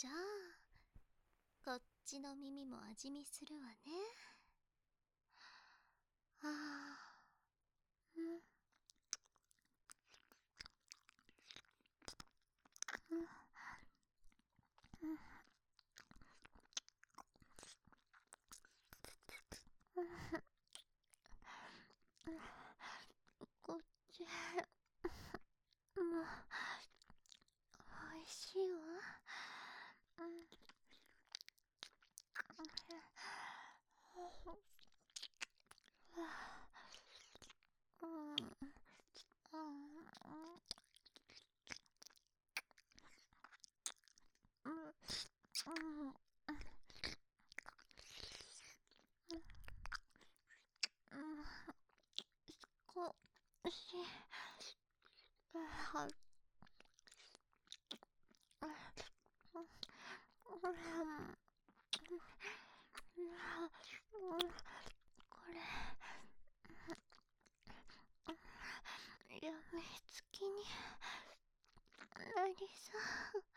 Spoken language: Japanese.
じゃあ、こっちの耳も味見するわね。ああ、うん、うん、うん、こっちもおいしいわ。うん、うん、うん、うん、少し、は、これ、やみつきになりそう。